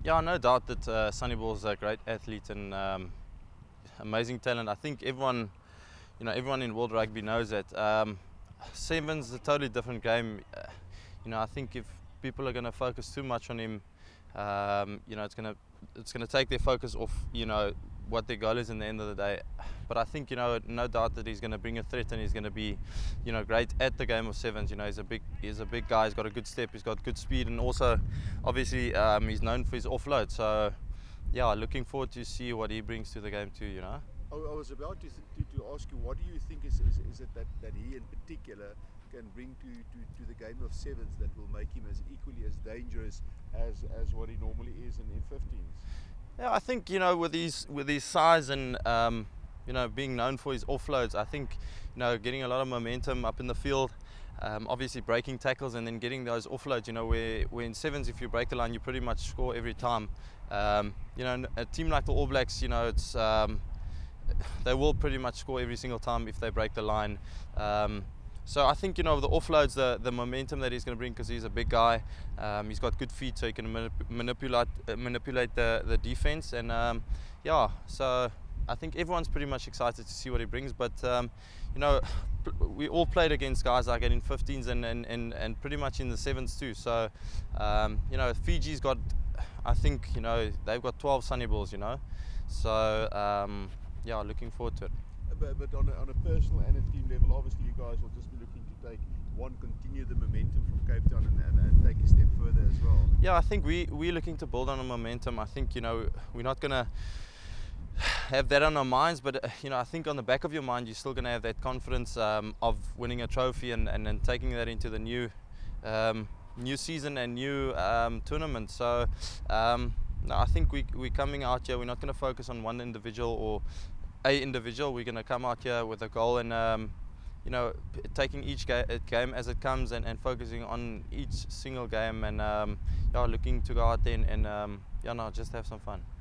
Yeah, no doubt that Sonny Ball's a great athlete and amazing talent. I think everyone in world rugby knows that. Sevens is a totally different game. I think if people are going to focus too much on him, it's gonna take their focus off, what their goal is in the end of the day. But I think, no doubt that he's going to bring a threat and he's going to be, great at the game of sevens. He's a big guy. He's got a good step. He's got good speed, and also, obviously, he's known for his offload. So, yeah, looking forward to see what he brings to the game too. I was about to ask you, what do you think is it that he in particular can bring to the game of sevens that will make him as equally as dangerous as what he normally is in 15s? Yeah, I think, with his size and being known for his offloads, I think, getting a lot of momentum up in the field, obviously breaking tackles and then getting those offloads, where in sevens, if you break the line, you pretty much score every time. A team like the All Blacks, it's they will pretty much score every single time if they break the line. So I think, the offloads, the momentum that he's going to bring, because he's a big guy, he's got good feet, so he can manipulate the defense, and so I think everyone's pretty much excited to see what he brings. But we all played against guys like that in 15s and pretty much in the sevens too. So Fiji's got, I think, they've got 12 Sonny Balls, so looking forward to it. But on a personal and a team level, obviously you guys will just be looking to continue the momentum from Cape Town and take a step further as well. Yeah, I think we're looking to build on a momentum. I think, we're not going to have that on our minds, but I think on the back of your mind, you're still going to have that confidence of winning a trophy and taking that into the new season and new tournament. So I think we're coming out here. We're not going to focus on one individual or a individual. We're going to come out here with a goal and taking each game as it comes and focusing on each single game and looking to go out there and just have some fun.